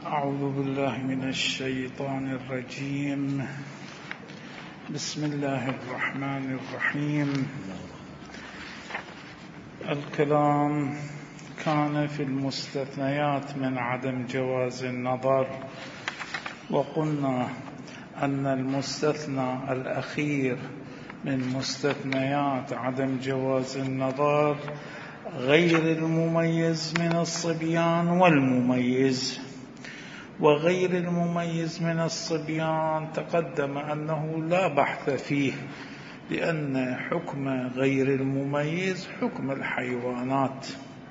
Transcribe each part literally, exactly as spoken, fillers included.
أعوذ بالله من الشيطان الرجيم. بسم الله الرحمن الرحيم. الكلام كان في المستثنيات من عدم جواز النظر، وقلنا أن المستثنى الأخير من مستثنيات عدم جواز النظر غير المميز من الصبيان والمميز. وغير المميز من الصبيان تقدم أنه لا بحث فيه، لأن حكم غير المميز حكم الحيوانات،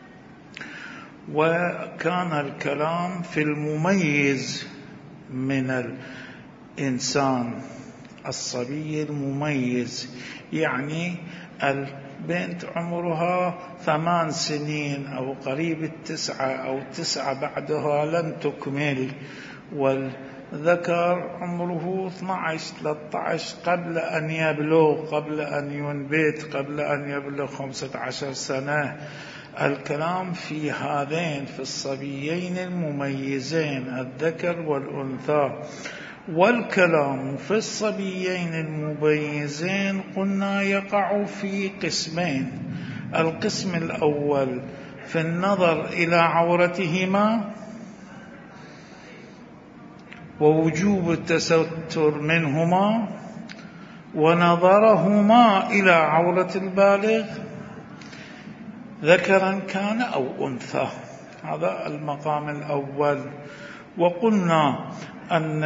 وكان الكلام في المميز من الإنسان، الصبي المميز، يعني البنت عمرها ثمان سنين أو قريب التسعة أو تسعة بعدها لم تكمل، والذكر عمره اثني عشر ثلاثة عشر قبل أن يبلغ، قبل أن ينبت، قبل أن يبلغ خمسة عشر سنة. الكلام في هذين، في الصبيين المميزين الذكر والأنثى. والكلام في الصبيين المميزين قلنا يقع في قسمين. القسم الأول في النظر إلى عورتهما ووجوب التستر منهما، ونظرهما إلى عورة البالغ ذكرا كان أو أنثى. هذا المقام الأول. وقلنا أن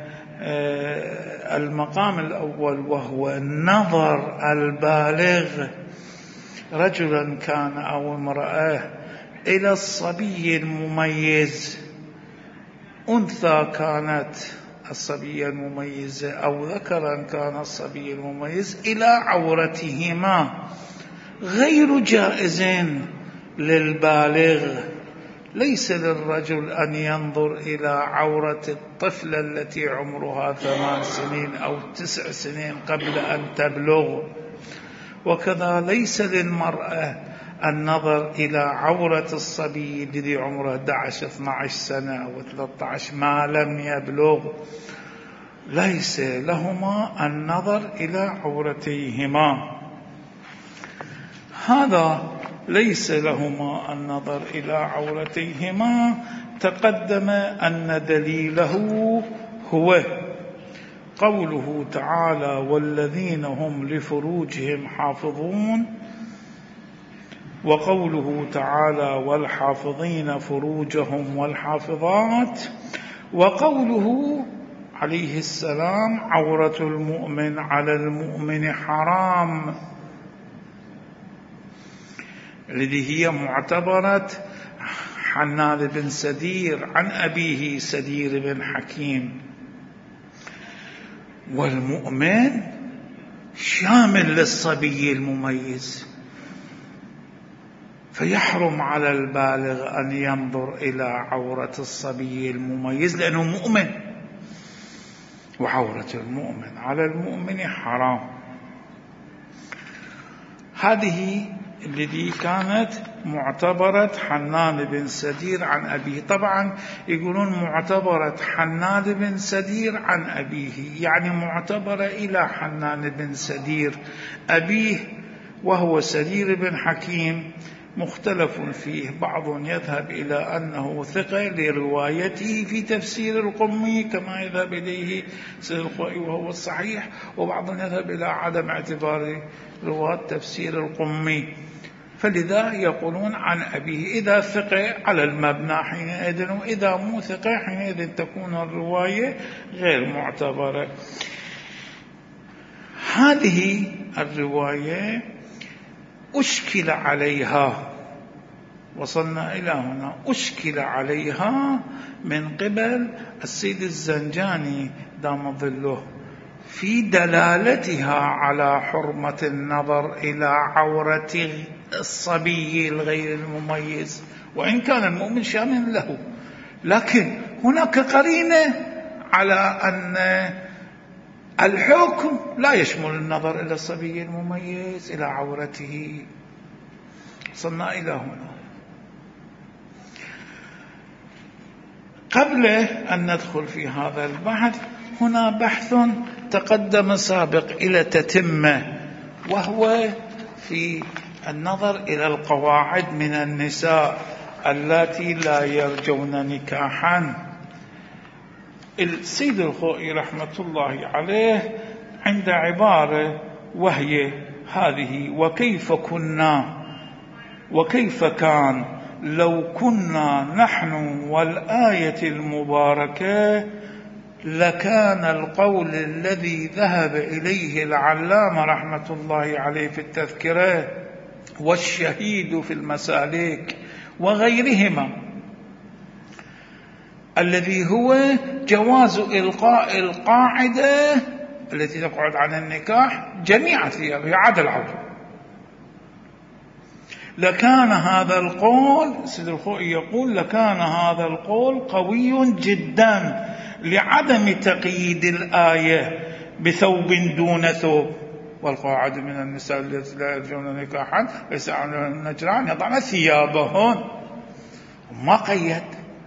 المقام الأول وهو النظر البالغ رجلا كان أو امرأة إلى الصبي المميز، أنثى كانت الصبية المميزة أو ذكرا كان الصبي المميز، إلى عورتهما، غير جائزين للبالغ. ليس للرجل أن ينظر إلى عورة الطفلة التي عمرها ثمان سنين أو تسع سنين قبل أن تبلغ، وكذا ليس للمرأة النظر إلى عورة الصبي الذي عمره أحد عشر اثني عشر سنة أو ثلاثة عشر ما لم يبلغ. ليس لهما النظر إلى عورتيهما. هذا ليس لهما النظر إلى عورتيهما تقدم أن دليله هو قوله تعالى: والذين هم لفروجهم حافظون، وقوله تعالى: والحافظين فروجهم والحافظات، وقوله عليه السلام: عورة المؤمن على المؤمن حرام، الذي هي معتبرة حنان بن سدير عن أبيه سدير بن حكيم. والمؤمن شامل للصبي المميز، فيحرم على البالغ أن ينظر إلى عورة الصبي المميز لأنه مؤمن، وعورة المؤمن على المؤمن حرام. هذه الذي كانت معتبرة حنان بن سدير عن أبيه. طبعا يقولون معتبرة حنان بن سدير عن أبيه، يعني معتبرة إلى حنان بن سدير. أبيه وهو سدير بن حكيم مختلف فيه، بعض يذهب إلى أنه ثقة لروايته في تفسير القمي كما يذهب إليه سيد الخوئي وهو الصحيح، وبعض يذهب إلى عدم اعتبار رواة تفسير القمي، فلذا يقولون عن أبيه. إذا ثقة على المبنى حينئذ، وإذا مو ثقة حينئذ تكون الرواية غير معتبرة. هذه الرواية أشكل عليها، وصلنا إلى هنا، أشكل عليها من قبل السيد الزنجاني دام ظله في دلالتها على حرمة النظر إلى عورة الصبي الغير المميز، وإن كان المؤمن شامل له، لكن هناك قرينة على أن الحكم لا يشمل النظر إلى الصبي المميز إلى عورته. صلنا إلى هنا. قبل أن ندخل في هذا البحث، هنا بحث تقدم سابق إلى تتمة، وهو في النظر إلى القواعد من النساء اللاتي لا يرجون نكاحا. السيد الخوئي رحمة الله عليه عند عبارة وهي هذه: وكيف كنا وكيف كان لو كنا نحن والآية المباركة لكان القول الذي ذهب إليه العلامة رحمة الله عليه في التذكرة والشهيد في المسالك وغيرهما، الذي هو جواز إلقاء القاعدة التي تقعد عن النكاح جميع ثيابها عدا العورة. لكان هذا القول، سيد الخوئي يقول لكان هذا القول قوي جدا لعدم تقييد الآية بثوب دون ثوب. والقواعد من النساء التي لا يرجون نكاحا ليس عليهن جناح يضعن ثيابهن، ما قيد.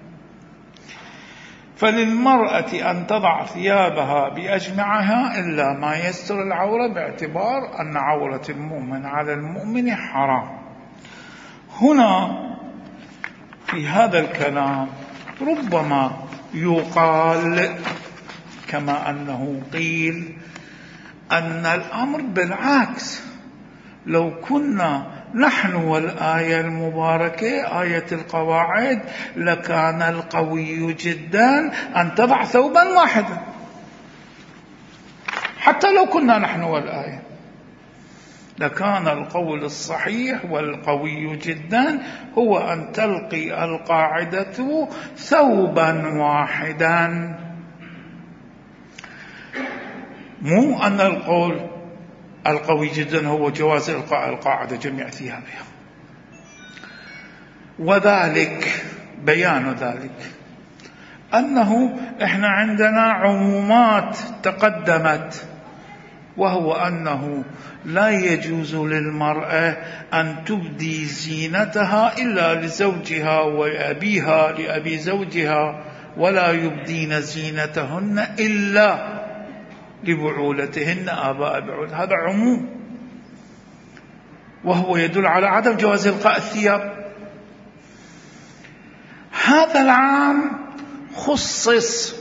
فللمرأة أن تضع ثيابها بأجمعها إلا ما يستر العورة، باعتبار أن عورة المؤمن على المؤمن حرام. هنا في هذا الكلام ربما يقال كما أنه قيل أن الأمر بالعكس، لو كنا نحن والآية المباركة آية القواعد لكان القوي جدا أن تضع ثوبا واحدا، حتى لو كنا نحن والآية لكان القول الصحيح والقوي جدا هو أن تلقي القاعدة ثوبا واحدا، مو أن القول القوي جدا هو جواز إلقاء القاعدة جميع ثيابها. وذلك بيان ذلك أنه إحنا عندنا عمومات تقدمت، وهو أنه لا يجوز للمرأة أن تبدي زينتها إلا لزوجها وأبيها لأبي زوجها، ولا يبدين زينتهن إلا لبعولتهن آباء بعول. هذا عموم، وهو يدل على عدم جواز إلقاء الثياب. هذا العام خصص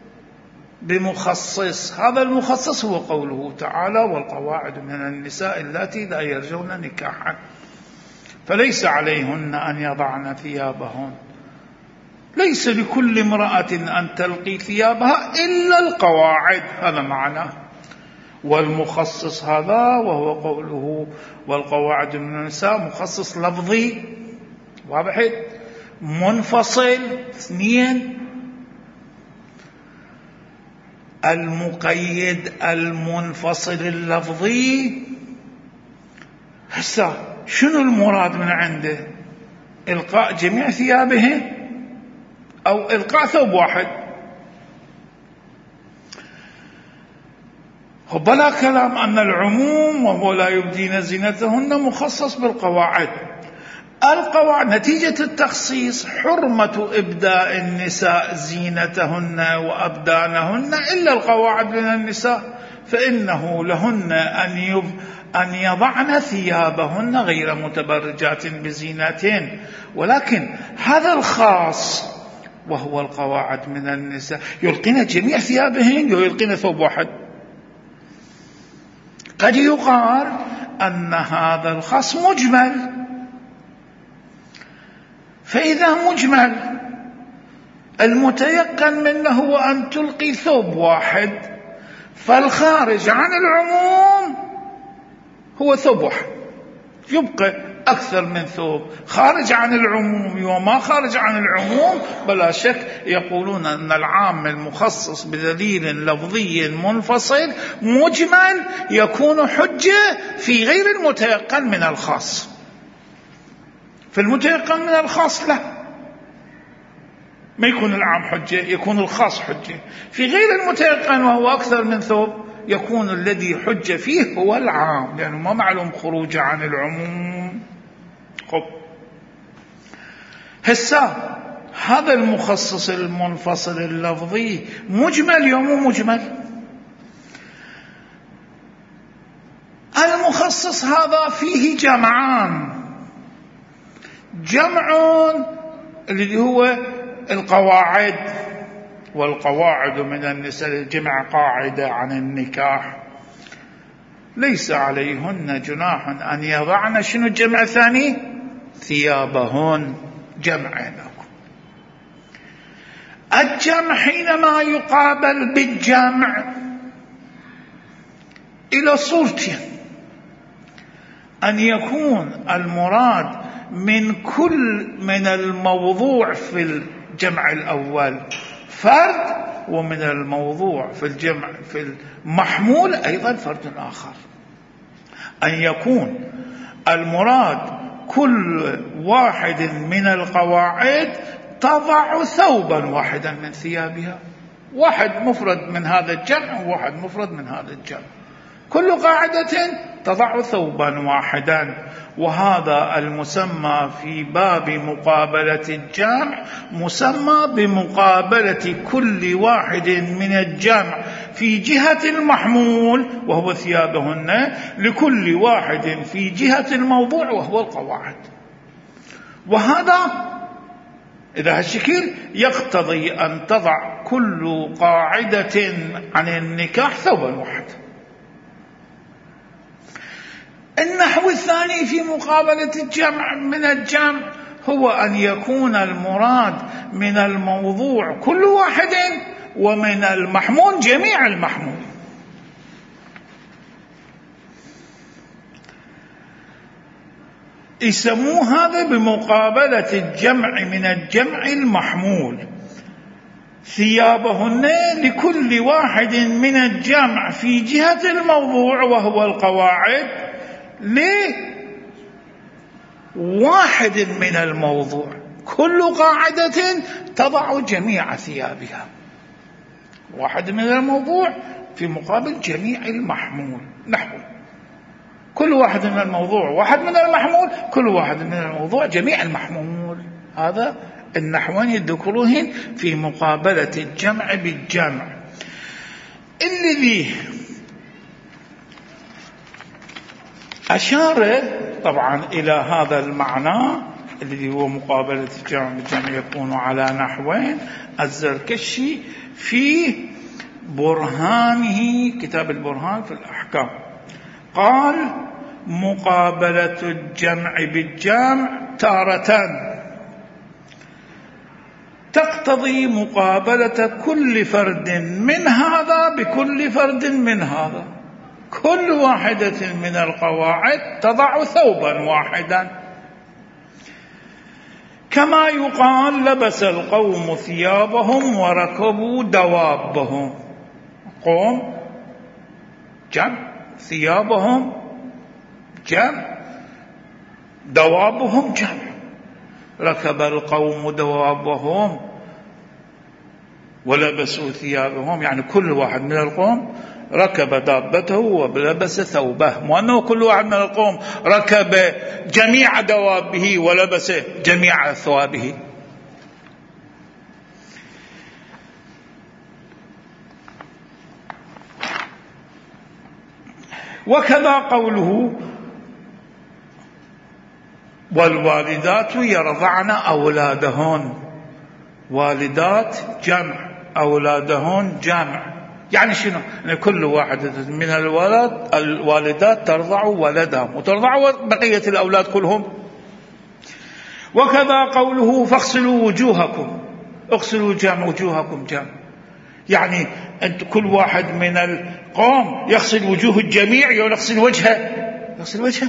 بمخصص، هذا المخصص هو قوله تعالى والقواعد من النساء اللاتي لا يرجون نكاحا، فليس عليهن أن يضعن ثيابهن. ليس لكل امرأة أن تلقي ثيابها إلا القواعد، هذا معناه. والمخصص هذا وهو قوله والقواعد من النساء مخصص لفظي واضح، منفصل اثنين. المقيد المنفصل اللفظي، هسه شنو المراد من عنده؟ إلقاء جميع ثيابه أو إلقاء ثوب واحد؟ بلا كلام أن العموم وهو لا يبدين زينتهن مخصص بالقواعد. القواعد نتيجة التخصيص حرمة إبداء النساء زينتهن وأبدانهن إلا القواعد من النساء، فإنه لهن أن يب أن يضعن ثيابهن غير متبرجات بزينتين. ولكن هذا الخاص وهو القواعد من النساء يلقين جميع ثيابهن ويلقين ثوب واحد. قد يقال أن هذا الخاص مجمل، فإذا مجمل المتيقن منه هو أن تلقي ثوب واحد، فالخارج عن العموم هو ثوب واحد، يبقى أكثر من ثوب خارج عن العموم وما خارج عن العموم. بلا شك يقولون أن العام المخصص بدليل لفظي منفصل مجمل يكون حجة في غير المتيقن من الخاص. في المتيقن من الخاص لا، ما يكون العام حجة، يكون الخاص حجة. في غير المتيقن وهو أكثر من ثوب يكون الذي حجة فيه هو العام، لأنه ما معلوم خروج عن العموم. خب هسا هذا المخصص المنفصل اللفظي مجمل يوم مو مجمل. المخصص هذا فيه جمعان، جمع اللي هو القواعد، والقواعد من النساء جمع قاعدة عن النكاح، ليس عليهن جناح أن يضعن شنو الجمع الثاني؟ ثيابهن، جمع لكم. الجمع حينما يقابل بالجمع إلى صورتين: أن يكون المراد من كل من الموضوع في الجمع الأول فرد، ومن الموضوع في الجمع في المحمول أيضا فرد آخر. أن يكون المراد كل واحد من القواعد تضع ثوبا واحدا من ثيابها، واحد مفرد من هذا الجمع وواحد مفرد من هذا الجمع، كل قاعدة تضع ثوبا واحدا. وهذا المسمى في باب مقابلة الجمع مسمى بمقابلة كل واحد من الجمع في جهة المحمول وهو ثيابهن لكل واحد في جهة الموضوع وهو القواعد. وهذا إذا هالشكل يقتضي أن تضع كل قاعدة عن النكاح ثوبا واحدا. النحو الثاني في مقابلة الجمع من الجمع هو أن يكون المراد من الموضوع كل واحد، ومن المحمول جميع المحمول. يسموه هذا بمقابلة الجمع من الجمع المحمول. ثيابهن لكل واحد من الجمع في جهة الموضوع وهو القواعد لواحد من الموضوع، كل قاعدة تضع جميع ثيابها. واحد من الموضوع في مقابل جميع المحمول، نحو كل واحد من الموضوع واحد من المحمول، كل واحد من الموضوع جميع المحمول. هذا النحوين يذكروهن في مقابلة الجمع بالجمع. الذي أشار طبعا إلى هذا المعنى الذي هو مقابلة الجمع بالجمع يكون على نحوين الزركشي في برهانه، كتاب البرهان في الأحكام، قال: مقابلة الجمع بالجمع تارة تقتضي مقابلة كل فرد من هذا بكل فرد من هذا، كل واحدة من القواعد تضع ثوبا واحدا، كما يقال: لبس القوم ثيابهم وركبوا دوابهم. قوم جمع، ثيابهم جمع، دوابهم جمع. ركب القوم دوابهم ولبسوا ثيابهم، يعني كل واحد من القوم ركب دابته ولبس ثوبه، مو أنه كل واحد من القوم ركب جميع دوابه ولبس جميع ثوابه. وكذا قوله: والوالدات يرضعن أولادهن. والدات جمع، أولادهن جمع، يعني شنو؟ يعني كل واحدة من الولد الوالدات ترضع ولدهم وترضع بقية الأولاد كلهم. وكذا قوله: فاغسلوا وجوهكم. اغسلوا جمع، وجوهكم جمع، يعني أنت كل واحد من القوم يغسل وجوه الجميع، يغسل وجهه، يغسل وجهه،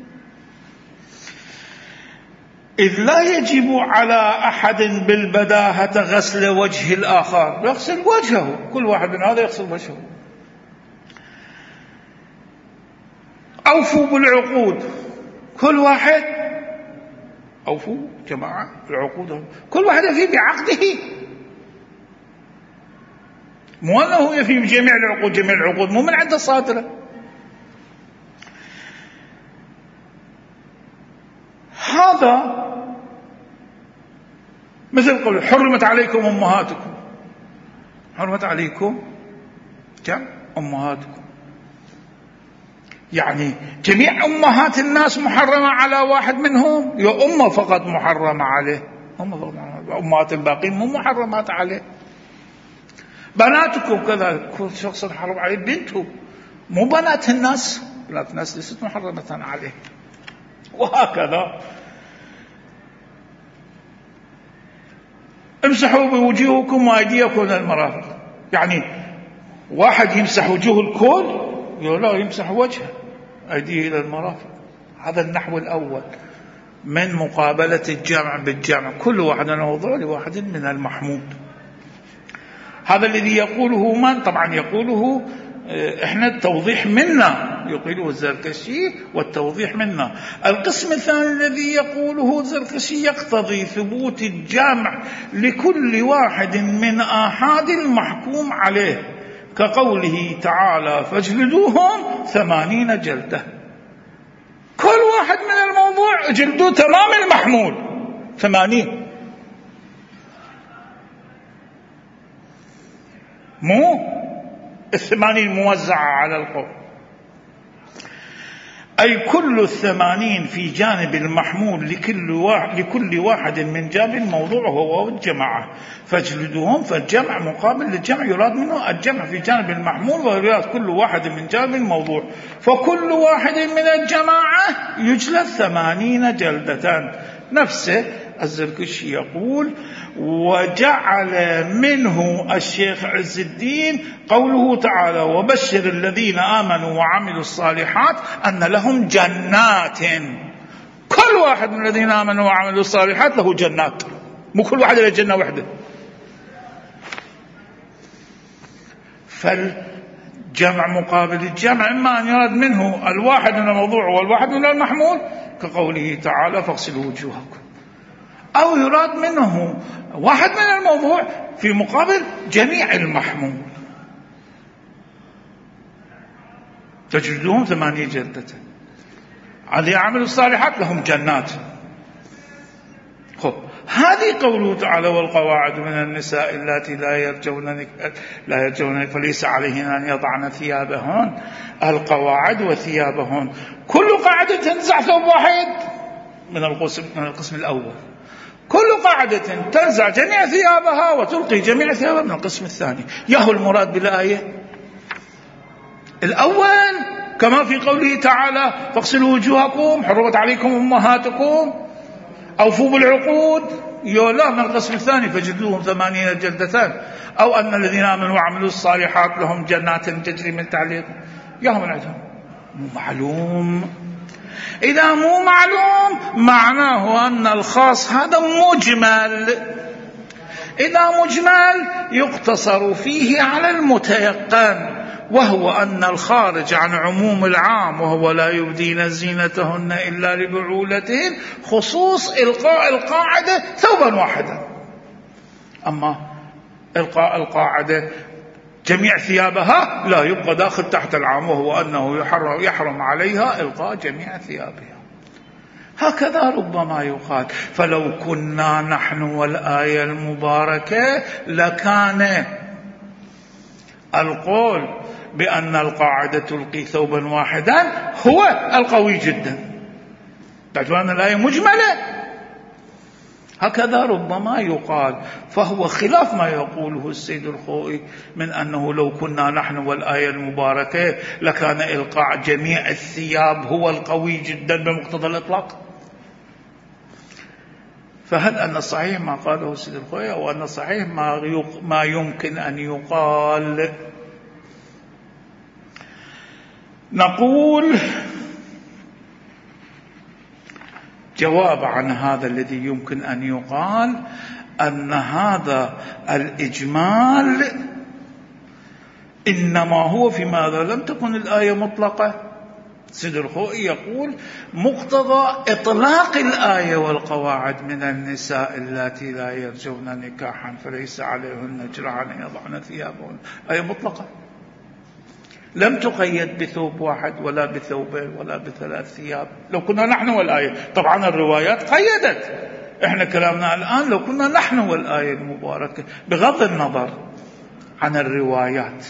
إذ لا يجب على أحد بالبداهة غسل وجه الآخر، يغسل وجهه، كل واحد من هذا يغسل وجهه. أوفوا بالعقود، كل واحد أوفوا جماعة العقود، كل واحد يفي بعقده، مو أنه يفي بجميع العقود، جميع العقود مو من عند الصادرة. هذا مثل قول حرمت عليكم أمهاتكم، حرمت عليكم جمع أمهاتكم، يعني جميع أمهات الناس محرمة على واحد منهم، يا أمه فقط محرمة عليه، أمهات الباقين مو محرمات عليه. بناتكم كذا، كل شخص محرم عليه بنته، مو بنات الناس، بنات الناس ليست محرمة عليه، وهكذا. امسحوا بوجوهكم وأيديكم من المرافق، يعني واحد يمسح وجوه الكل، لا يمسح وجهه أيديه إلى المرافق. هذا النحو الأول من مقابلة الجمع بالجمع، كل واحد موضوع لواحد من المحمود. هذا الذي يقوله من؟ طبعا يقوله احنا التوضيح منا، يقوله الزركشي والتوضيح منا. القسم الثاني الذي يقوله الزركشي يقتضي ثبوت الجمع لكل واحد من آحاد المحكوم عليه، كقوله تعالى فاجلدوهم ثمانين جلدة. كل واحد من الموضوع جلدوه تمام المحمول ثمانين، مو الثمانين موزعة على القوم، أي كل الثمانين في جانب المحمول لكل واحد, لكل واحد من جانب الموضوع هو الجماعة. فاجلدوهم، فالجمع مقابل للجمع، يراد منه الجمع في جانب المحمول، ويراد كل واحد من جانب الموضوع. فكل واحد من الجماعة يجلد ثمانين جلدة. نفسه الزركشي يقول: وجعل منه الشيخ عز الدين قوله تعالى وبشر الذين آمنوا وعملوا الصالحات أن لهم جنات. كل واحد من الذين آمنوا وعملوا الصالحات له جنات، مو كل واحد له جنة واحدة. فالجمع مقابل الجمع إما أن يراد منه الواحد من الموضوع والواحد من المحمول، كقوله تعالى فاغسلوا وجوهكم، أو يراد منه واحد من الموضوع في مقابل جميع المحمول. تجلدوهم ثمانية جلدة، الذين عملوا الصالحات لهم جنات. خب، هذه قوله تعالى والقواعد من النساء اللاتي لا يرجون لا يرجون فليس عليهن أن يضعن ثيابهن. القواعد وثيابهن، كل قاعدة تنزع ثوب واحد من القسم من القسم الأول، كل قاعدة تنزع جميع ثيابها وتلقي جميع ثيابها من القسم الثاني. يهو المراد بالآية الأول كما في قوله تعالى فاغسلوا وجوهكم حرمت عليكم أمهاتكم أوفوا بالعقود، يولا من القسم الثاني فجلدوهم ثمانين جلدتان، أو أن الذين آمنوا وعملوا الصالحات لهم جنات تجري من تعليق. يهو من عندهم مو معلوم. إذا مو معلوم معناه أن الخاص هذا مجمل. إذا مجمل يقتصر فيه على المتيقن، وهو أن الخارج عن عموم العام وهو لا يبدين زينتهن إلا لبعولتهن خصوص إلقاء القاعدة ثوبا واحدا. أما إلقاء القاعدة جميع ثيابها لا يبقى داخل تحت العام، وهو أنه يحرم, يحرم عليها إلقاء جميع ثيابها. هكذا ربما يقال. فلو كنا نحن والآية المباركة لكان القول بأن القاعدة تلقي ثوبا واحدا هو القوي جدا، باعتبار الآية مجملة. هكذا ربما يقال، فهو خلاف ما يقوله السيد الخوئي من أنه لو كنا نحن والآية المباركة لكان إلقاء جميع الثياب هو القوي جدا بمقتضى الإطلاق. فهل أن الصحيح ما قاله السيد الخوئي، أو أن الصحيح ما, ما يمكن أن يقال؟ نقول جواب عن هذا الذي يمكن أن يقال أن هذا الإجمال إنما هو في ماذا لم تكن الآية مطلقة. سيد الخوئي يقول مقتضى إطلاق الآية والقواعد من النساء اللاتي لا يرجون نكاحا فليس عليهن جناح أن يضعن ثيابهن، آية مطلقة لم تقيد بثوب واحد ولا بثوبين ولا بثلاث ثياب. لو كنا نحن والآية، طبعا الروايات قيدت إحنا كلامنا الآن لو كنا نحن والآية المباركة بغض النظر عن الروايات،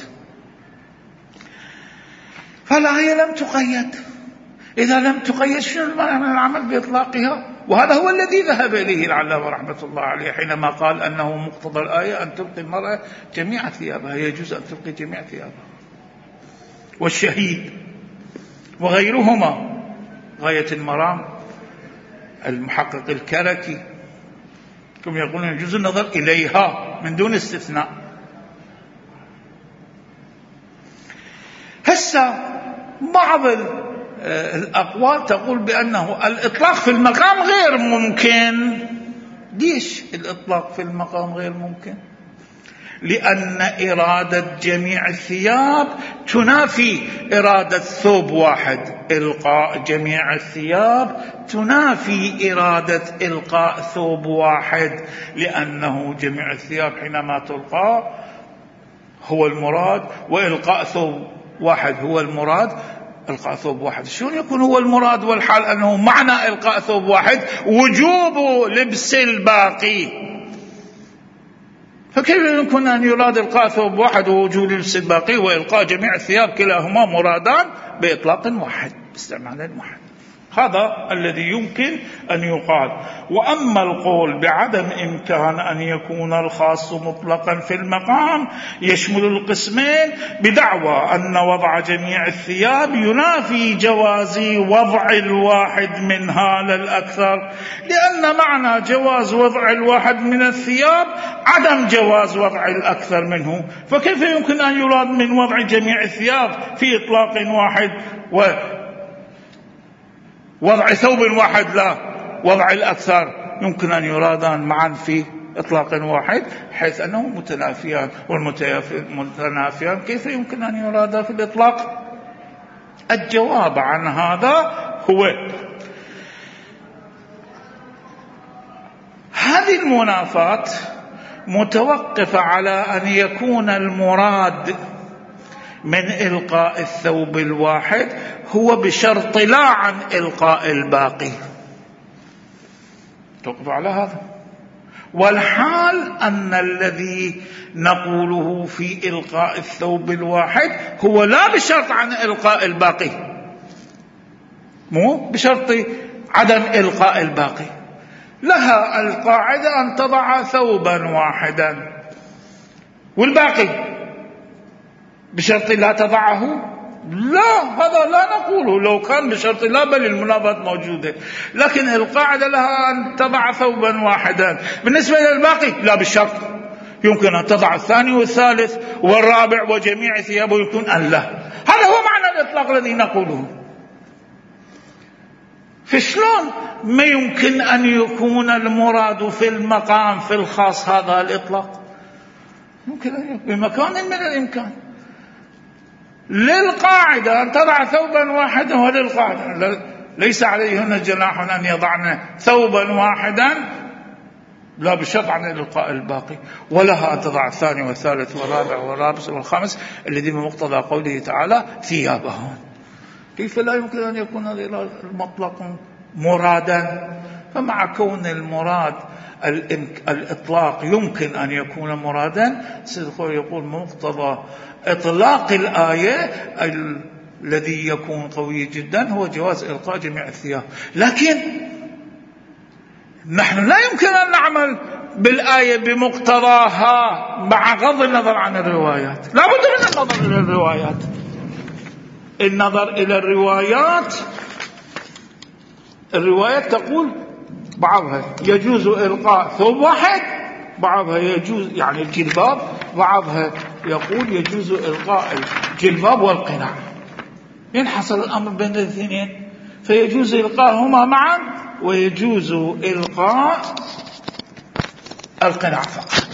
فالآية لم تقيد. إذا لم تقيد شنو المانع من العمل بإطلاقها؟ وهذا هو الذي ذهب إليه العلامة رحمة الله عليه حينما قال أنه مقتضى الآية أن تلقي المرأة جميع ثيابها، يجوز أن تلقي جميع ثيابها. والشهيد وغيرهما، غاية المرام المحقق الكركي كم يقولون يجوز النظر إليها من دون استثناء. هسه بعض الأقوال تقول بأنه الإطلاق في المقام غير ممكن. ليش الإطلاق في المقام غير ممكن؟ لأن إرادة جميع الثياب تنافي إرادة ثوب واحد. إلقاء جميع الثياب تنافي إرادة إلقاء ثوب واحد، لأنه جميع الثياب حينما تلقى هو المراد، وإلقاء ثوب واحد هو المراد. إلقاء ثوب واحد شلون يكون هو المراد والحال أنه معنى إلقاء ثوب واحد وجوب لبس الباقي؟ فكيف يمكن أن يراد إلقاء ثوب واحد ووجوب لبس الباقي وإلقاء جميع الثياب كلاهما مرادان بإطلاق واحد باستعمال واحد؟ هذا الذي يمكن أن يقال. وأما القول بعدم إمكان أن يكون الخاص مطلقا في المقام يشمل القسمين بدعوى أن وضع جميع الثياب ينافي جواز وضع الواحد منها للأكثر، لأن معنى جواز وضع الواحد من الثياب عدم جواز وضع الأكثر منه. فكيف يمكن أن يراد من وضع جميع الثياب في إطلاق واحد و وضع ثوب واحد لا وضع الأكثر يمكن أن يرادان معا في إطلاق واحد، حيث أنه متنافيان، والمتنافيان كيف يمكن أن يرادا في الإطلاق؟ الجواب عن هذا هو هذه المنافاة متوقفة على أن يكون المراد من إلقاء الثوب الواحد هو بشرط لا عن إلقاء الباقي. توقف على هذا. والحال أن الذي نقوله في إلقاء الثوب الواحد هو لا بشرط عن إلقاء الباقي، مو بشرط عدم إلقاء الباقي. لها القاعدة أن تضع ثوبا واحدا، والباقي بشرط لا تضعه؟ لا، هذا لا نقوله. لو كان بشرط لا بل المنافاة موجودة، لكن القاعدة لها أن تضع ثوبا واحدا. بالنسبة للباقي لا بالشرط، يمكن أن تضع الثاني والثالث والرابع وجميع ثيابه يكون أن لا. هذا هو معنى الإطلاق الذي نقوله. فشلون ما يمكن أن يكون المراد في المقام في الخاص هذا الإطلاق؟ يمكن أن يكون بمكان من الإمكان. للقاعدة أن تضع ثوبا واحدا، وللقاعدة ليس عليهن جناح أن يضعن ثوبا واحدا لا بشرط عن إلقاء الباقي، ولها أن تضع الثاني والثالث والرابع والرابع والخامس الذي بمقتضى قوله تعالى ثيابهم. كيف لا يمكن أن يكون المطلق مرادا؟ فمع كون المراد الإطلاق يمكن أن يكون مرادا، سيدخل يقول مقتضى إطلاق الآية الذي يكون قوي جدا هو جواز إلقاء جميع الثياب. لكن نحن لا يمكن أن نعمل بالآية بمقتضاها مع غض النظر عن الروايات. لا بد من النظر إلى الروايات. النظر إلى الروايات، الروايات تقول بعضها يجوز إلقاء ثوب واحد، بعضها يجوز يعني الجلباب، بعضها يقول يجوز إلقاء الجلباب والقناع. ينحصر الأمر بين الاثنين، فيجوز إلقاءهما معا ويجوز إلقاء القناع فقط.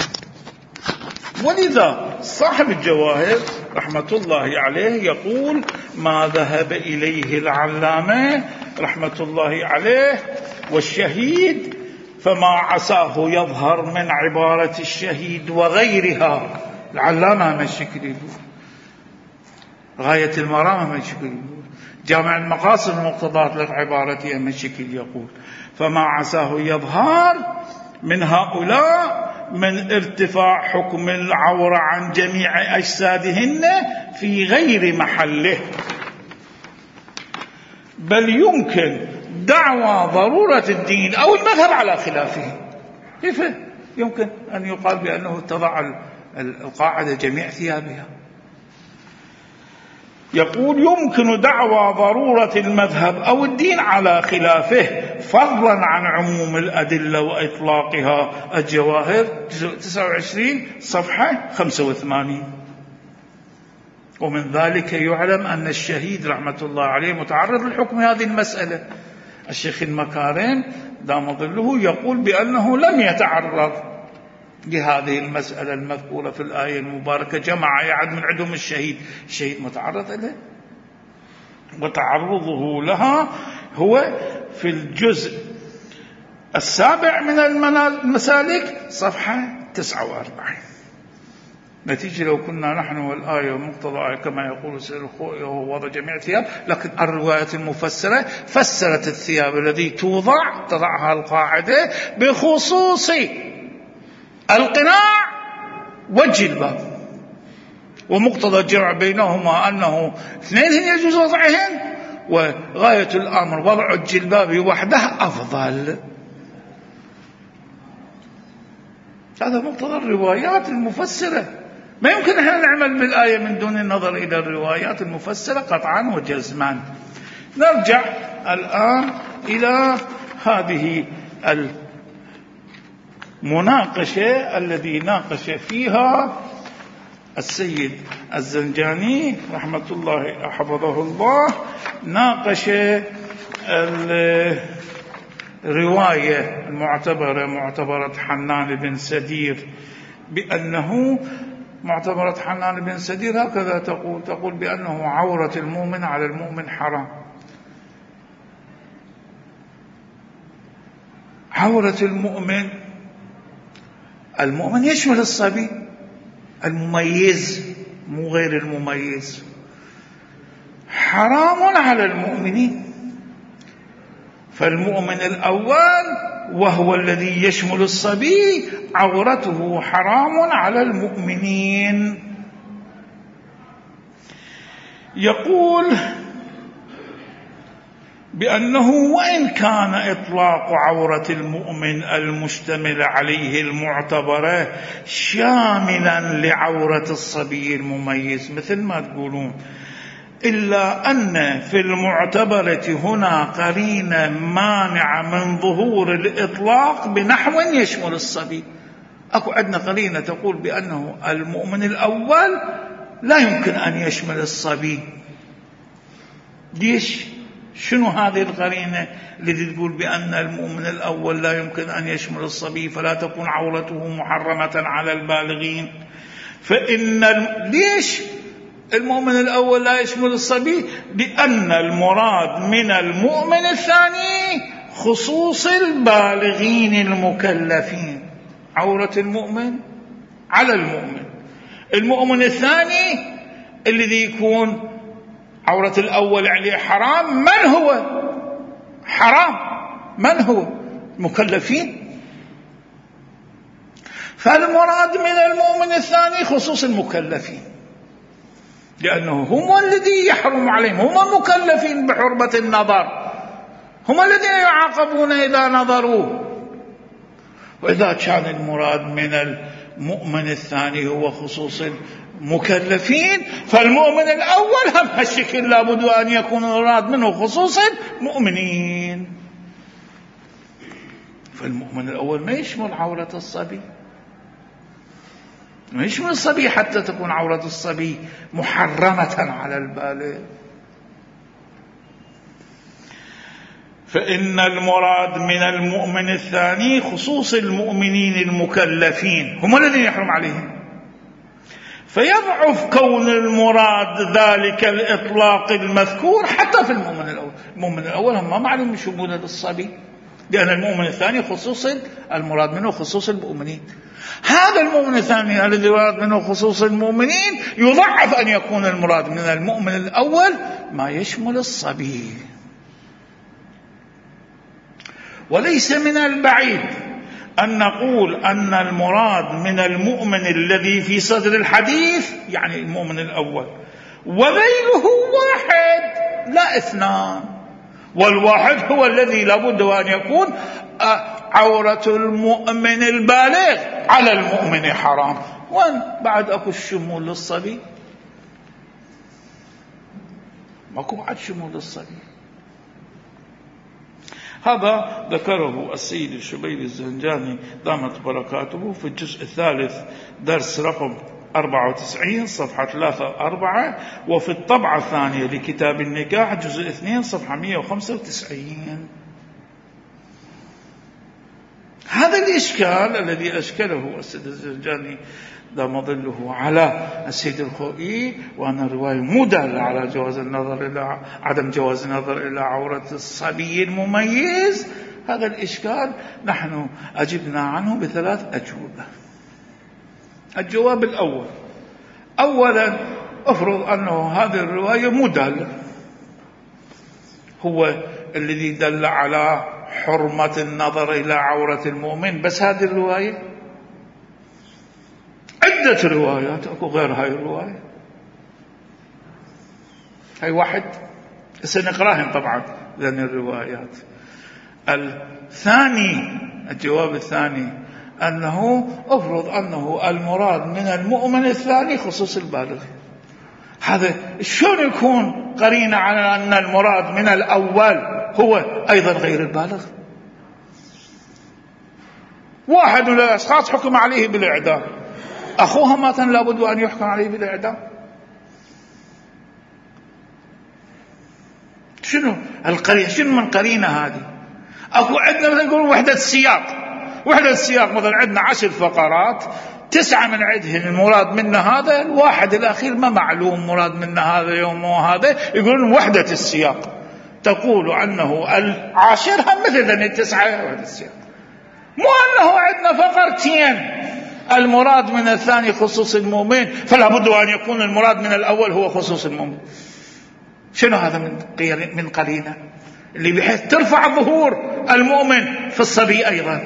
ولذا صاحب الجواهر رحمة الله عليه يقول ما ذهب إليه العلامة رحمة الله عليه والشهيد فما عساه يظهر من عبارة الشهيد وغيرها. العلامة ما الشكل يقول، غاية المرام ما الشكل يقول جامع المقاصد المقتضات للعبارة من شكل يقول: فما عساه يظهر من هؤلاء من ارتفاع حكم العورة عن جميع أجسادهن في غير محله، بل يمكن دعوى ضرورة الدين أو المذهب على خلافه. كيف يمكن أن يقال بأنه تضع القاعدة جميع ثيابها؟ يقول: يمكن دعوى ضرورة المذهب أو الدين على خلافه فضلا عن عموم الأدلة وإطلاقها. الجواهر تسعة وعشرين صفحة خمسة وثمانين. ومن ذلك يعلم أن الشهيد رحمة الله عليه متعرض لحكم هذه المسألة. الشيخ المكارم دام ظله يقول بأنه لم يتعرض لهذه المسألة المذكورة في الآية المباركة. جمع يعد من عندهم الشهيد، الشهيد متعرض له، وتعرضه لها هو في الجزء السابع من المسالك صفحة تسعة وأربعين. نتيجة لو كنا نحن والآية ومقتضى كما يقول سيد الخوئي وهو وضع جميع الثياب، لكن الرواية المفسرة فسرت الثياب الذي توضع تضعها القاعدة بخصوص القناع والجلباب، ومقتضى الجمع بينهما أنه اثنين يجوز وضعهن، وغاية الأمر وضع الجلباب وحده أفضل. هذا مقتضى الروايات المفسرة. ما يمكن أن نعمل بالآية من دون النظر إلى الروايات المفسرة قطعا وجزما. نرجع الآن إلى هذه المناقشة الذي ناقش فيها السيد الزنجاني رحمة الله حفظه الله. ناقش الرواية المعتبرة معتبرة حنان بن سدير بأنه معتبرة حنان بن سدير هكذا تقول تقول بأنه عورة المؤمن على المؤمن حرام. عورة المؤمن، المؤمن يشمل الصبي المميز مو غير المميز، حرام على المؤمنين. فالمؤمن الأول وهو الذي يشمل الصبي عورته حرام على المؤمنين. يقول بأنه وإن كان إطلاق عورة المؤمن المشتمل عليه المعتبرة شاملا لعورة الصبي المميز مثل ما تقولون، إلا أن في المعتبرة هنا قرينة مانعة من ظهور الإطلاق بنحو يشمل الصبي. أكو عندنا قرينة تقول بأنه المؤمن الأول لا يمكن أن يشمل الصبي. ليش؟ شنو هذه القرينة التي تقول بأن المؤمن الأول لا يمكن أن يشمل الصبي فلا تكون عورته محرمة على البالغين؟ فإن ليش المؤمن الأول لا يشمل الصبي؟ لأن المراد من المؤمن الثاني خصوص البالغين المكلفين. عورة المؤمن على المؤمن. المؤمن الثاني الذي يكون عورة الأول عليه حرام، من هو حرام؟ من هو؟ مكلفين. فالمراد من المؤمن الثاني خصوص المكلفين، لأنه هم الذي يحرم عليهم، هم مكلفين بحرمة النظر، هم الذين يعاقبون إذا نظروا. وإذا كان المراد من المؤمن الثاني هو خصوص المكلفين، فالمؤمن الأول هم هالشكل لابد أن يكون المراد منه خصوص المؤمنين. فالمؤمن الأول ما يشمل عورة الصبي، ما يشمل الصبي حتى تكون عورة الصبي محرمة على البالغ. فإن المراد من المؤمن الثاني خصوص المؤمنين المكلفين، هم الذين يحرم عليهم. فيضعف كون المراد ذلك الإطلاق المذكور حتى في المؤمن الأول. المؤمن الأول هم ما معلوم شموله للصبي، لأن المؤمن الثاني خصوص المراد منه خصوص المؤمنين. هذا المؤمن الثاني الذي يراد منه خصوص المؤمنين يضعف أن يكون المراد من المؤمن الأول ما يشمل الصبي. وليس من البعيد أن نقول أن المراد من المؤمن الذي في صدر الحديث يعني المؤمن الأول، وغيره واحد لا اثنان، والواحد هو الذي لابد أن يكون عورة المؤمن البالغ على المؤمن حرام. وين بعد أكو الشمول للصبي؟ ماكو بعد شمول للصبي. هذا ذكره السيد الشبيلي الزنجاني دامت بركاته في الجزء الثالث درس رقم أربعة وتسعين صفحة ثلاثة أربعة، وفي الطبعة الثانية لكتاب النكاح جزء اثنين صفحة مئة وخمسة وتسعين. هذا الإشكال الذي أشكله السيد الزنجاني دام ظله على السيد الخوئي، وأن الرواية مو دالة على جواز النظر إلى عدم جواز النظر إلى عورة الصبي المميز، هذا الإشكال نحن أجبنا عنه بثلاث أجوبة. الجواب الأول: أولا أفرض أنه هذه الرواية مو دالة، هو الذي دل على حرمة النظر إلى عورة المؤمن بس هذه الرواية. عدة روايات أكو غير هاي الرواية، هاي واحد سنقراهم طبعا لأن الروايات. الثاني الجواب الثاني أنه أفرض أنه المراد من المؤمن الثاني خصوص البالغ. هذا شلون يكون قرينة على أن المراد من الأول هو أيضا غير البالغ؟ واحد من الأشخاص حكم عليه بالإعدام، أخوها ماتن لابد أن يحكم عليه بالإعدام. شنو القرينة؟ شنو من قرينة هذه؟ أكو عندنا مثلا يقولون وحدة السياق. وحدة السياق مثلا عندنا عشر فقرات، تسعة من عندهم المراد منا هذا، الواحد الأخير ما معلوم مراد منا هذا يوم وهذا، يقولون وحدة السياق تقول أنه العاشر هم مثل التسعة وحدة السياق. مو أنه عندنا فقرتين المراد من الثاني خصوص المؤمن فلا بد أن يكون المراد من الأول هو خصوص المؤمن. شنو هذا من من قرينة اللي بحيث ترفع ظهور المؤمن في الصبي أيضا؟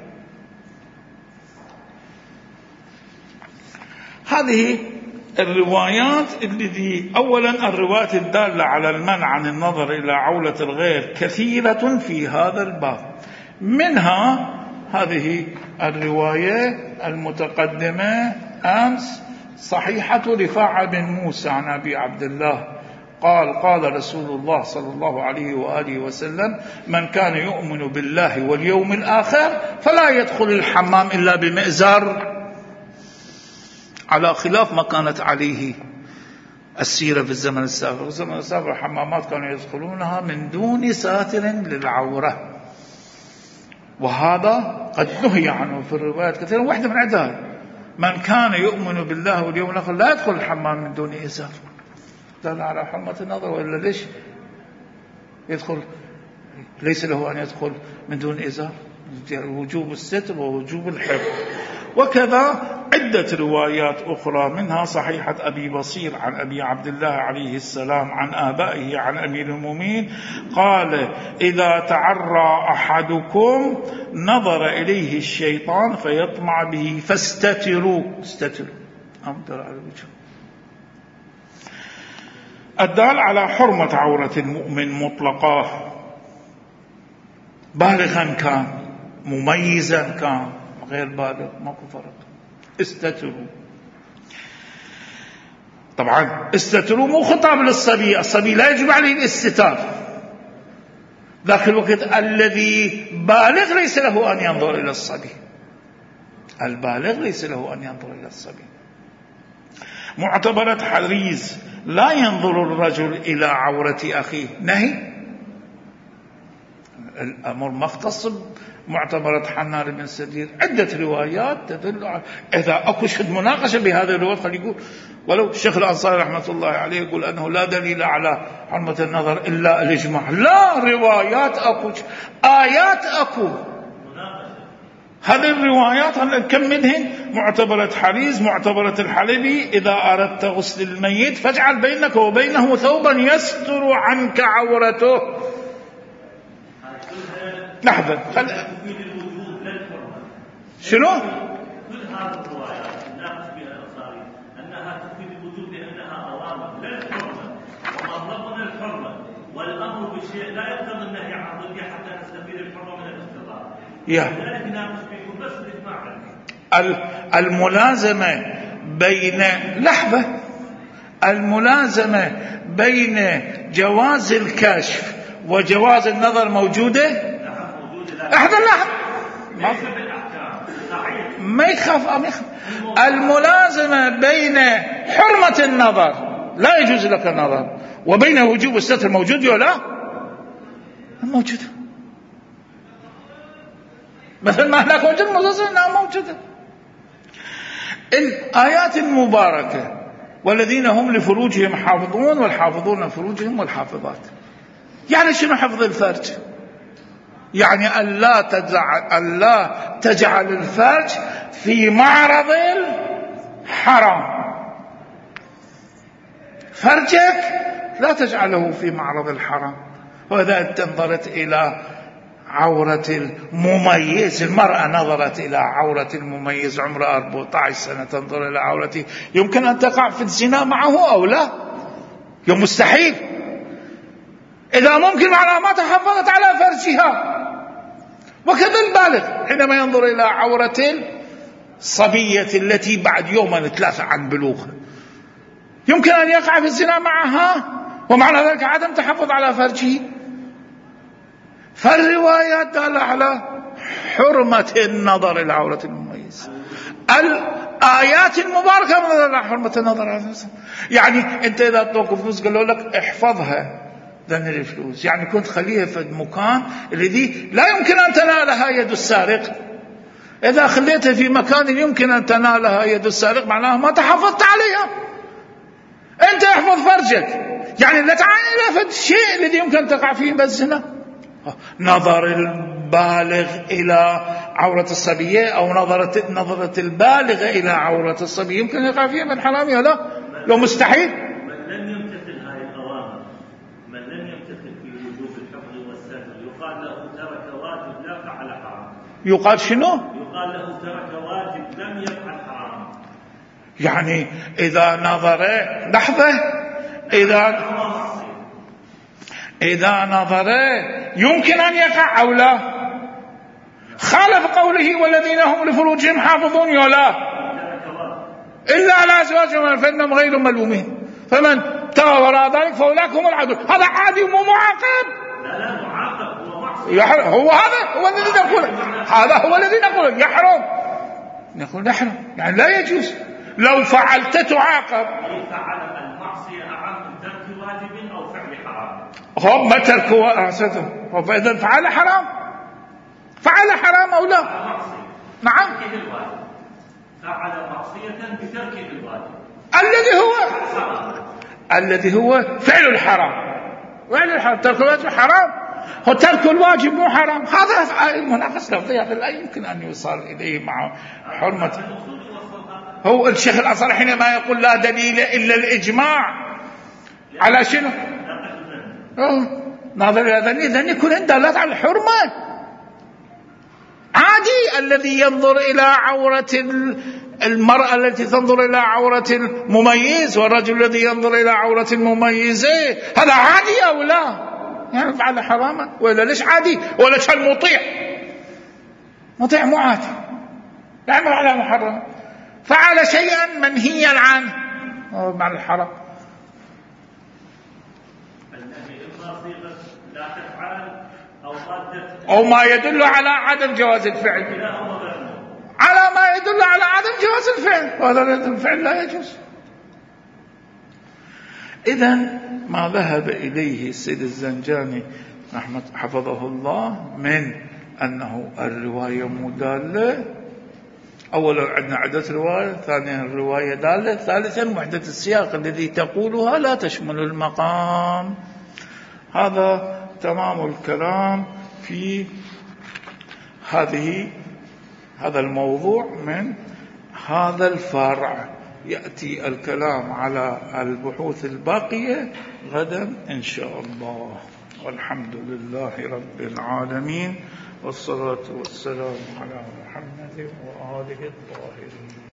هذه الروايات التي أولا الروايات الدالة على المنع عن النظر إلى عولة الغير كثيرة في هذا الباب. منها هذه الرواية المتقدمة أمس صحيحة رفاعة بن موسى عن أبي عبد الله قال: قال رسول الله صلى الله عليه وآله وسلم: من كان يؤمن بالله واليوم الآخر فلا يدخل الحمام إلا بمئزر، على خلاف ما كانت عليه السيرة في الزمن السابق. في الزمن السابق الحمامات كانوا يدخلونها من دون ساتر للعورة، وهذا قد نهي عنه في الروايات كثيرا. واحدة من عدها: من كان يؤمن بالله واليوم الآخر لا يدخل الحمام من دون إزار. دل على حرمة النظر، وإلا ليش يدخل؟ ليس له أن يدخل من دون إزار، وجوب الستر ووجوب الحفظ. وكذا عدة روايات أخرى، منها صحيحة أبي بصير عن أبي عبد الله عليه السلام عن آبائه عن أمير المؤمنين قال: إذا تعرى أحدكم نظر إليه الشيطان فيطمع به فاستتروا. استتروا أمدر على الوجه. الدال على حرمة عورة المؤمن مطلقة، بالغا كان مميزا كان غير بالغ ماكو فرق. استتروا. طبعا استتروا مو خطاب للصبي، الصبي لا يجب عليه الاستتار، ذاك الوقت الذي بالغ ليس له أن ينظر إلى الصبي، البالغ ليس له أن ينظر إلى الصبي. معتبرة حريز: لا ينظر الرجل إلى عورة أخيه، نهي. الأمر مختص معتبرة حنان بن سدير. عدة روايات تدل على، إذا أكو شد مناقشة بهذه الروايات خلي يقول، ولو الشيخ الأنصاري رحمة الله عليه يقول أنه لا دليل على حرمة النظر إلا الإجماع. لا، روايات أكو، آيات أكو. هذه الروايات كم منهن معتبرة حريز، معتبرة الحلبي: إذا أردت غسل الميت فاجعل بينك وبينه ثوبا يستر عنك عورته. لحظة خل... شنو؟ كل هذه الروايات الناقش بها الأنصاري أنها تفيد الوجود لأنها أوامر لا الحرمة، وما ضمن الحرمة والأمر بالشيء لا يقتضي النهي عن ضده حتى تستفيد الحرمة من الاختلاط. لذلك ناقش بكم بس الإجماع. الملازمة بين لحظة الملازمة بين جواز الكشف وجواز النظر موجودة؟ احضر لحظة ما يخاف أم يخاف. الملازمة بين حرمة النظر لا يجوز لك النظر وبين وجوب الستر موجود ولا لا؟ موجودة، مثل ما هناك موجود ملازمة انها موجودة. الآيات المباركة: والذين هم لفروجهم حافظون والحافظون لفروجهم والحافظات. يعني شنو حفظ الفرج؟ يعني ألا تجعل, ألا تجعل الفرج في معرض الحرام. فرجك لا تجعله في معرض الحرام. وإذا أنت نظرت إلى عورة المميز، المرأة نظرت إلى عورة المميز عمره أربعة عشر سنة تنظر إلى عورته، يمكن أن تقع في الزنا معه أو لا؟ يوم مستحيل. إذا ممكن معناها ما تحفظت على فرجها. وكذا البالغ حينما ينظر إلى عورة الصبية التي بعد يومين ثلاثة عن بلوغها، يمكن أن يقع في الزنا معها، ومعنى ذلك عدم تحفظ على فرجه. فالروايات دالة على حرمة النظر إلى عورة المميز. الآيات المباركة على حرمة النظر. يعني أنت إذا توقف فلوس قالوا لك احفظها، ذن الفلوس، يعني كنت خليها في المكان الذي لا يمكن أن تنالها يد السارق. إذا خليتها في مكان يمكن أن تنالها يد السارق معناها ما تحفظت عليها. أنت احفظ فرجك، يعني لا تعاني إلى فد الشيء الذي يمكن تقع فيه بالزنا. نظر البالغ إلى عورة الصبية أو نظرة نظرة البالغ إلى عورة الصبية يمكن يقع فيها من حرام ولا لا؟ لو مستحيل. من لم يمتثل هذه الأوامر، من لم يمتثل في وجوب الحفظ والستر، يقال له ترك واجب لا فعل حرام. يقال شنو؟ يقال له ترك واجب لم يفعل حرام. يعني إذا نظر لحظة إذا إذا نظر يمكن أن يقع أو لا؟ خالف قوله والذين هم لفروجهم حافظون يولا إلا على أزواجهم فإنهم غير ملومين فمن تاب وراء ذلك فأولئك هم العادون. هذا عادي ومو معاقب. لا لا معاقب، هو معصية. يحرم. هو هذا هو الذي نقول، هذا هو الذي نقول يحرم. نقول يحرم يعني لا يجوز. لو فعلت تعاقب. فعل المعصية أعم من ترك واجب أو فعل حرام. هو ما ترك واجب، فإذا فعل حرام. فعل حرام أو لا؟ نعم. فعل معصية بترك الواجب الذي هو الذي هو فعل الحرام. فعل الحرام ترك الواجب حرام، هو ترك الواجب مو حرام. هذا مناقصة لفظية لا يمكن أن يوصل إليه مع حرمة. هو الشيخ الأصل حينما يقول لا دليل إلا الإجماع على شنو؟ ناظر إلى ذني ذني يكون عنده دلالات على الحرمة. عادي الذي ينظر إلى عورة المرأة التي تنظر إلى عورة المميز والرجل الذي ينظر إلى عورة المميزة، هذا عادي أو لا؟ يعني فعل حراما ولا ليش عادي؟ ولا شان مطيع؟ مطيع مو عادي، يعني فعل محرم، فعل شيئا منهيا عنه مع الحرام. لا تفعل أو ما يدل على عدم جواز الفعل، على ما يدل على عدم جواز الفعل، وهذا الفعل لا يجوز. إذن ما ذهب إليه السيد الزنجاني رحمة حفظه الله من أنه الرواية مدالة، أولا عندنا عدة رواية، ثانيا الرواية دالة، ثالثا وحدة السياق الذي تقولها لا تشمل المقام. هذا تمام الكلام في هذه هذا الموضوع من هذا الفرع. يأتي الكلام على البحوث الباقية غدا إن شاء الله. والحمد لله رب العالمين، والصلاة والسلام على محمد وآله الطاهرين.